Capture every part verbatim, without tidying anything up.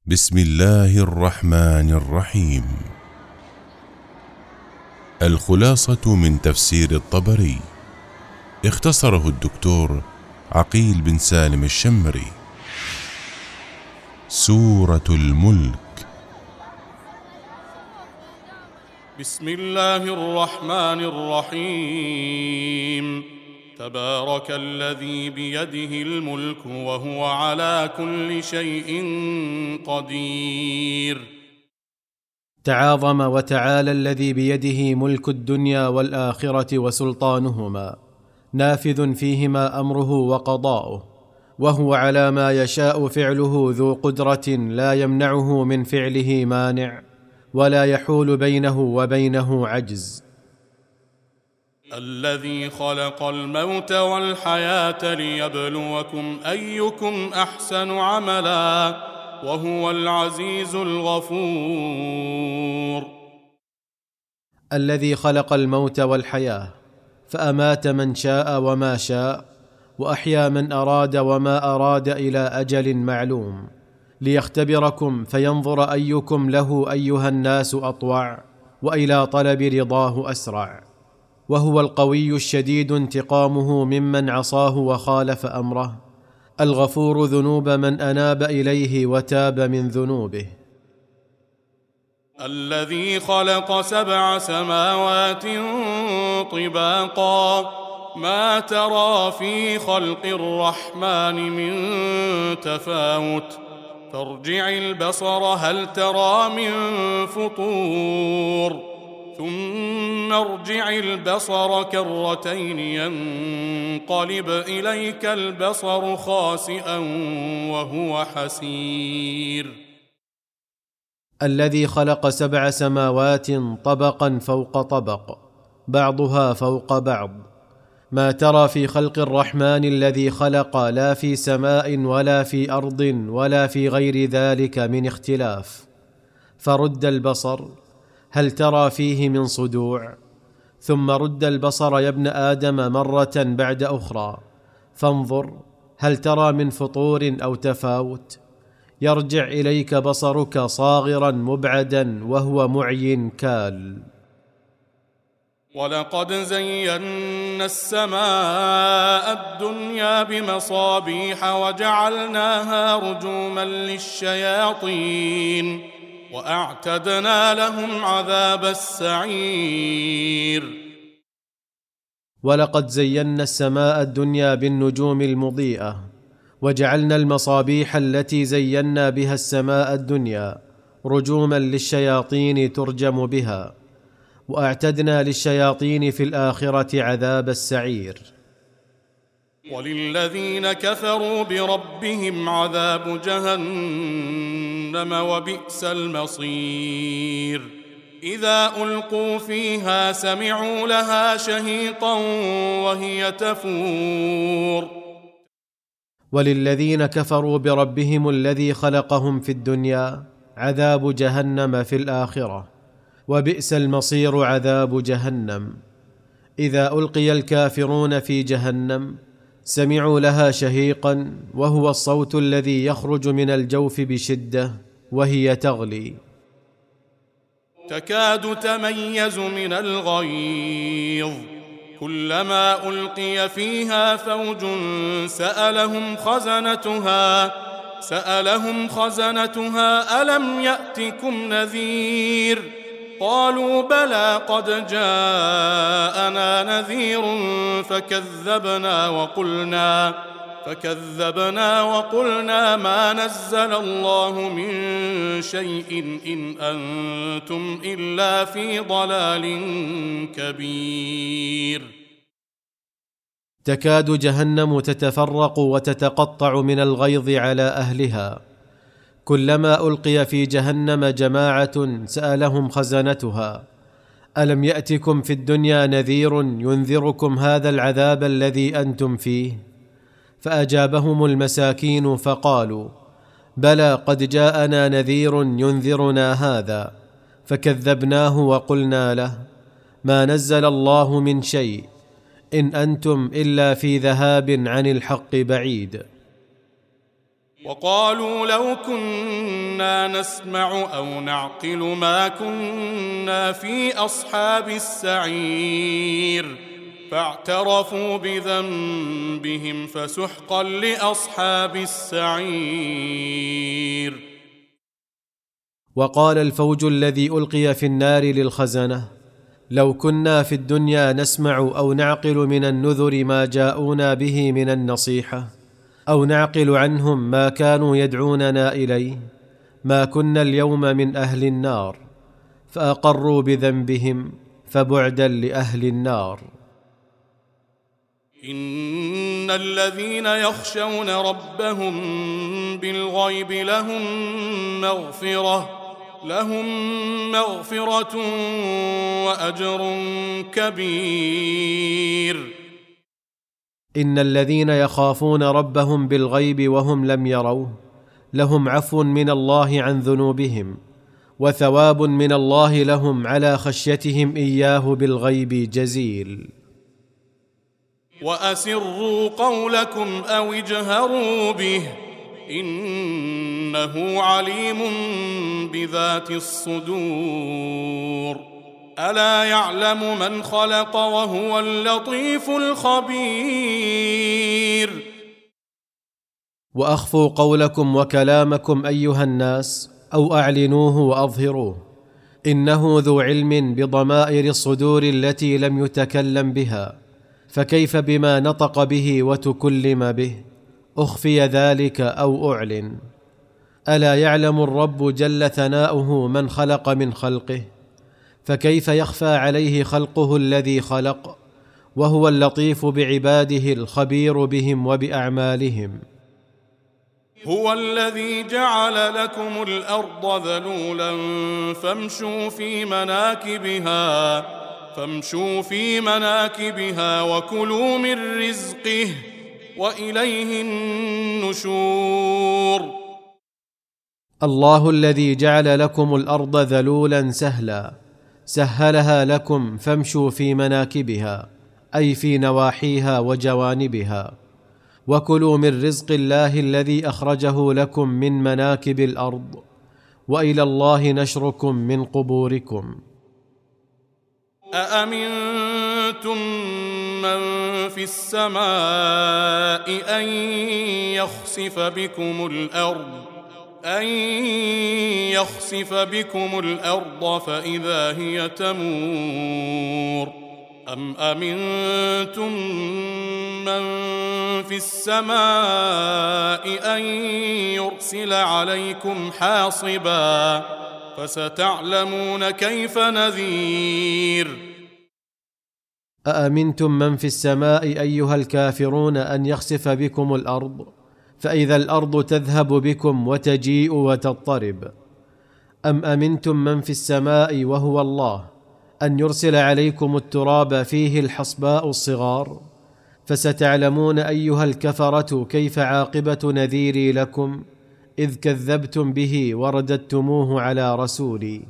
بسم الله الرحمن الرحيم. الخلاصة من تفسير الطبري، اختصره الدكتور عقيل بن سالم الشمري. سورة الملك. بسم الله الرحمن الرحيم. تبارك الذي بيده الملك وهو على كل شيء قدير. تعاظم وتعالى الذي بيده ملك الدنيا والآخرة وسلطانهما، نافذ فيهما أمره وقضاؤه، وهو على ما يشاء فعله ذو قدرة لا يمنعه من فعله مانع، ولا يحول بينه وبينه عجز. الذي خلق الموت والحياة ليبلوكم أيكم أحسن عملا وهو العزيز الغفور. الذي خلق الموت والحياة فأمات من شاء وما شاء، وأحيا من أراد وما أراد إلى أجل معلوم، ليختبركم فينظر أيكم له أيها الناس أطوع، وإلى طلب رضاه أسرع. وهو القوي الشديد انتقامه ممن عصاه وخالف أمره، الغفور ذنوب من أناب إليه وتاب من ذنوبه. الذي خلق سبع سماوات طباقا ما ترى في خلق الرحمن من تفاوت فارجع البصر هل ترى من فطور ثم ارجع البصر كرتين ينقلب إليك البصر خاسئا وهو حسير. الذي خلق سبع سماوات طبقا فوق طبق، بعضها فوق بعض، ما ترى في خلق الرحمن الذي خلق لا في سماء ولا في أرض ولا في غير ذلك من اختلاف، فرد البصر هل ترى فيه من صدوع، ثم رد البصر يا ابن آدم مرة بعد أخرى فانظر هل ترى من فطور أو تفاوت، يرجع إليك بصرك صاغرا مبعدا وهو معي كال. ولقد زينا السماء الدنيا بمصابيح وجعلناها رجوما للشياطين وأعتدنا لهم عذاب السعير. ولقد زينا السماء الدنيا بالنجوم المضيئة، وجعلنا المصابيح التي زينا بها السماء الدنيا رجوما للشياطين ترجم بها، وأعتدنا للشياطين في الآخرة عذاب السعير. وللذين كفروا بربهم عذاب جهنم وبئس المصير. إذا ألقوا فيها سمعوا لها شهيقا وهي تفور. وللذين كفروا بربهم الذي خلقهم في الدنيا عذاب جهنم في الآخرة، وبئس المصير عذاب جهنم. إذا ألقي الكافرون في جهنم سمعوا لها شهيقا، وهو الصوت الذي يخرج من الجوف بشدة وهي تغلي، تكاد تميز من الغيظ كلما ألقي فيها فوج سألهم خزنتها سألهم خزنتها ألم يأتكم نذير قالوا بلى قد جاءنا نذير فكذبنا وقلنا فكذبنا وقلنا ما نزل الله من شيء إن أنتم إلا في ضلال كبير. تكاد جهنم تتفرق وتتقطع من الغيظ على أهلها، كلما ألقي في جهنم جماعة سألهم خزنتها ألم يأتكم في الدنيا نذير ينذركم هذا العذاب الذي أنتم فيه؟ فأجابهم المساكين فقالوا بلى قد جاءنا نذير ينذرنا هذا، فكذبناه وقلنا له ما نزل الله من شيء إن أنتم إلا في ذهاب عن الحق بعيد. وقالوا لو كنا نسمع أو نعقل ما كنا في أصحاب السعير فاعترفوا بذنبهم فسحقا لأصحاب السعير. وقال الفوج الذي ألقي في النار للخزنة لو كنا في الدنيا نسمع أو نعقل من النذر ما جاءونا به من النصيحة أو نعقل عنهم ما كانوا يدعوننا إليه ما كنا اليوم من أهل النار فأقروا بذنبهم فبعدا لأهل النار. إن الذين يخشون ربهم بالغيب لهم مغفرة لهم مغفرة وأجر كبير. إن الذين يخافون ربهم بالغيب وهم لم يروه لهم عفو من الله عن ذنوبهم وثواب من الله لهم على خشيتهم إياه بالغيب جزيل. وأسروا قولكم أو اجهروا به إنه عليم بذات الصدور. ألا يعلم من خلق وهو اللطيف الخبير. وأخفوا قولكم وكلامكم أيها الناس أو أعلنوه وأظهروه إنه ذو علم بضمائر الصدور التي لم يتكلم بها فكيف بما نطق به وتكلم به أخفي ذلك أو أعلن. ألا يعلم الرب جل ثناؤه من خلق من خلقه فكيف يخفى عليه خلقه الذي خلق وهو اللطيف بعباده الخبير بهم وبأعمالهم. هو الذي جعل لكم الأرض ذلولا فامشوا في مناكبها فامشوا في مناكبها وكلوا من رزقه وإليه النشور. الله الذي جعل لكم الأرض ذلولا سهلا سهلها لكم فامشوا في مناكبها أي في نواحيها وجوانبها وكلوا من رزق الله الذي أخرجه لكم من مناكب الأرض وإلى الله نشركم من قبوركم. أأمنتم من في السماء أن يخسف بكم الأرض أن يخسف بكم الأرض فإذا هي تمور أم أمنتم من في السماء أن يرسل عليكم حاصبا فستعلمون كيف نذير. أأمنتم من في السماء أيها الكافرون أن يخسف بكم الأرض فإذا الأرض تذهب بكم وتجيء وتضطرب أم أمنتم من في السماء وهو الله أن يرسل عليكم التراب فيه الحصباء الصغار فستعلمون أيها الكفرة كيف عاقبة نذيري لكم إذ كذبتم به ورددتموه على رسولي.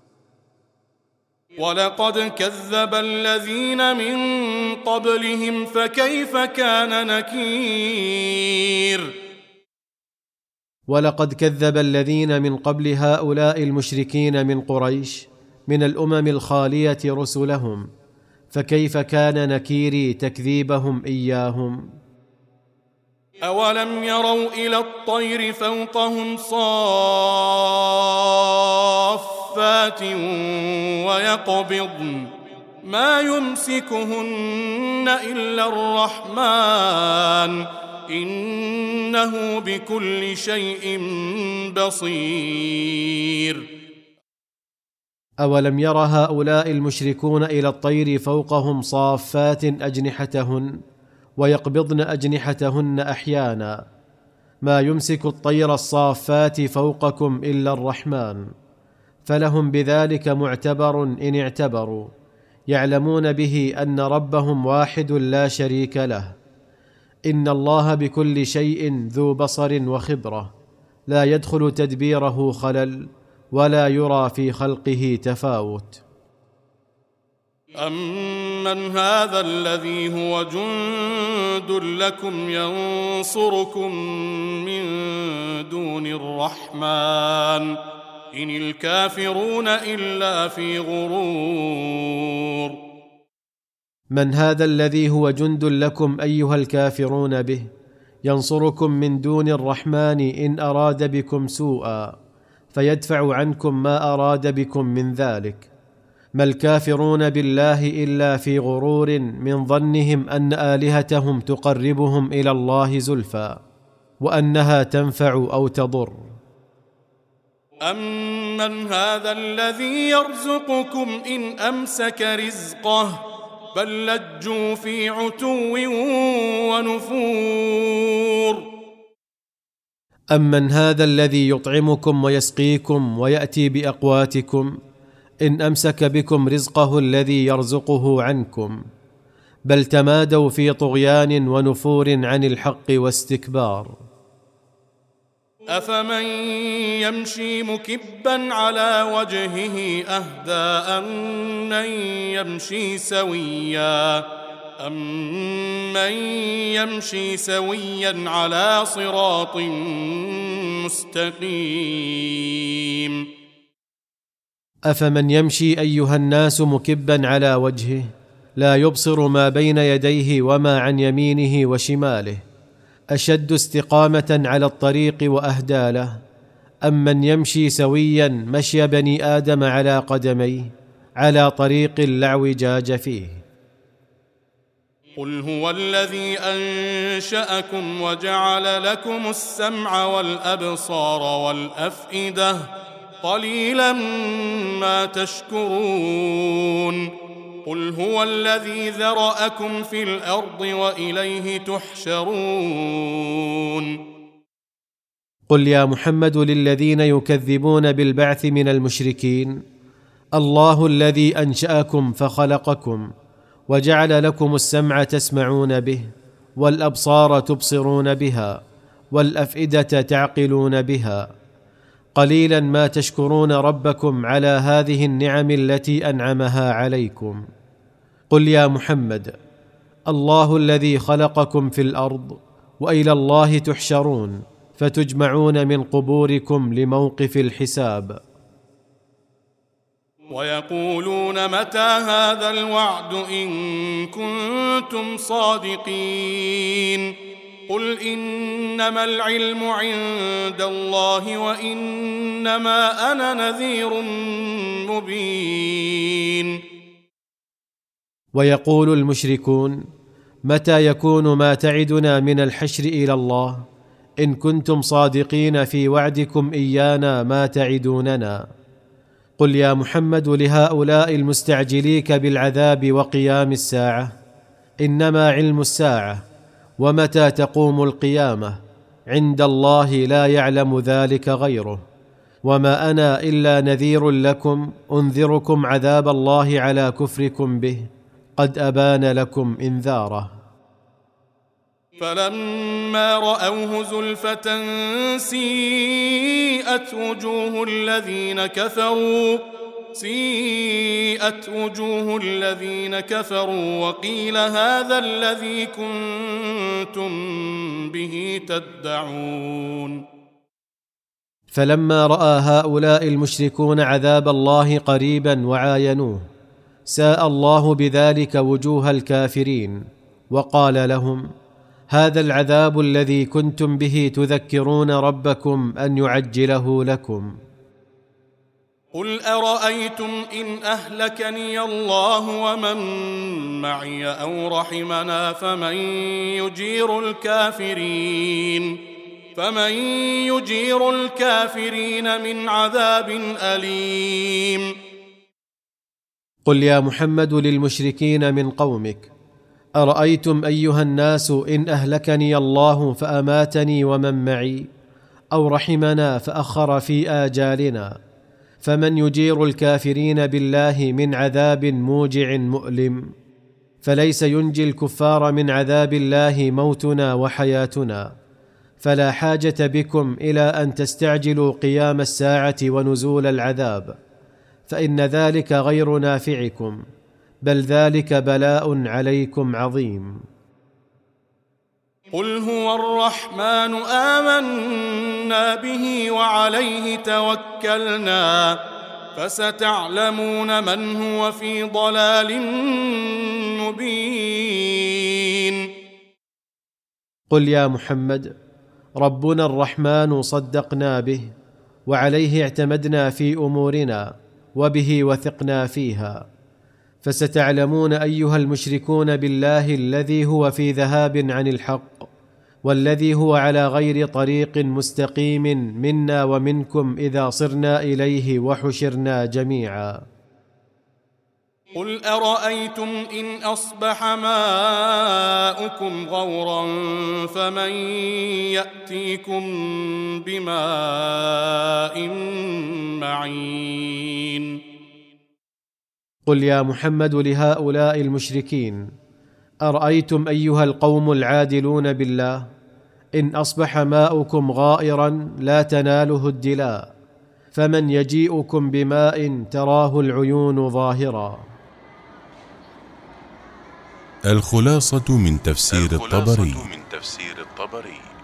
ولقد كذب الذين من قبلهم فكيف كان نكير. ولقد كذب الذين من قبل هؤلاء المشركين من قريش من الأمم الخالية رسلهم فكيف كان نكيري تكذيبهم إياهم. أولم يروا إلى الطير فوقهم صافات ويقبضن ما يمسكهن إلا الرحمن إنه بكل شيء بصير. أولم ير هؤلاء المشركون إلى الطير فوقهم صافات أجنحتهن ويقبضن أجنحتهن أحيانا ما يمسك الطير الصافات فوقكم إلا الرحمن فلهم بذلك معتبر إن اعتبروا يعلمون به أن ربهم واحد لا شريك له. إن الله بكل شيء ذو بصر وخبرة لا يدخل تدبيره خلل ولا يرى في خلقه تفاوت. أمن هذا الذي هو جند لكم ينصركم من دون الرحمن إن الكافرون إلا في غرور. من هذا الذي هو جند لكم أيها الكافرون به ينصركم من دون الرحمن إن أراد بكم سوءا فيدفع عنكم ما أراد بكم من ذلك؟ ما الكافرون بالله إلا في غرور من ظنهم أن آلهتهم تقربهم إلى الله زلفى وأنها تنفع أو تضر. أمن هذا الذي يرزقكم إن أمسك رزقه بل لجوا في عتو ونفور. أمن هذا الذي يطعمكم ويسقيكم ويأتي بأقواتكم إن أمسك بكم رزقه الذي يرزقه عنكم بل تمادوا في طغيان ونفور عن الحق واستكبار. أفمن يمشي مكبا على وجهه أهدى أمن يمشي سويا أمن يمشي سويا على صراط مستقيم. أفمن يمشي أيها الناس مكبا على وجهه لا يبصر ما بين يديه وما عن يمينه وشماله أشد استقامة على الطريق وأهدى له أم من يمشي سويا مشي بني آدم على قدميه على طريق لا اعوجاج فيه؟ قل هو الذي أنشأكم وجعل لكم السمع والأبصار والأفئدة قليلا ما تشكرون. قل هو الذي ذرأكم في الأرض وإليه تحشرون. قل يا محمد للذين يكذبون بالبعث من المشركين الله الذي أنشأكم فخلقكم وجعل لكم السمع تسمعون به والأبصار تبصرون بها والأفئدة تعقلون بها قليلا ما تشكرون ربكم على هذه النعم التي أنعمها عليكم. قل يا محمد الله الذي خلقكم في الأرض وإلى الله تحشرون فتجمعون من قبوركم لموقف الحساب. ويقولون متى هذا الوعد إن كنتم صادقين. قل إنما العلم عند الله وإنما أنا نذير مبين. ويقول المشركون متى يكون ما تعدنا من الحشر إلى الله إن كنتم صادقين في وعدكم إيانا ما تعدوننا. قل يا محمد لهؤلاء المستعجليك بالعذاب وقيام الساعة إنما علم الساعة ومتى تقوم القيامة عند الله لا يعلم ذلك غيره وما أنا إلا نذير لكم أنذركم عذاب الله على كفركم به قد أبان لكم إنذاره. فلما رأوه زلفة سيئت وجوه الذين كفروا سيئت وجوه الذين كفروا وقيل هذا الذي كنتم به تدعون. فلما رأى هؤلاء المشركون عذاب الله قريبا وعاينوه ساء الله بذلك وجوه الكافرين وقال لهم هذا العذاب الذي كنتم به تذكرون ربكم أن يعجله لكم. قل أرأيتم إن أهلكني الله ومن معي أو رحمنا فمن يجير الكافرين فمن يجير الكافرين من عذاب أليم. قل يا محمد للمشركين من قومك أرأيتم أيها الناس إن أهلكني الله فأماتني ومن معي أو رحمنا فأخر في آجالنا فمن يجير الكافرين بالله من عذاب موجع مؤلم؟ فليس ينجي الكفار من عذاب الله موتنا وحياتنا فلا حاجة بكم إلى أن تستعجلوا قيام الساعة ونزول العذاب فإن ذلك غير نافعكم بل ذلك بلاء عليكم عظيم. قل هو الرحمن آمنا به وعليه توكلنا فستعلمون من هو في ضلال مبين. قل يا محمد ربنا الرحمن صدقنا به وعليه اعتمدنا في أمورنا وبه وثقنا فيها، فستعلمون أيها المشركون بالله الذي هو في ذهاب عن الحق والذي هو على غير طريق مستقيم منا ومنكم إذا صرنا إليه وحشرنا جميعا. قل أرأيتم إن أصبح ماؤكم غورا فمن يأتيكم بماء معين. قل يا محمد لهؤلاء المشركين أرأيتم أيها القوم العادلون بالله إن أصبح ماؤكم غائرا لا تناله الدلاء فمن يجيئكم بماء تراه العيون ظاهرا. الخلاصة من تفسير الخلاصة الطبري. من تفسير الطبري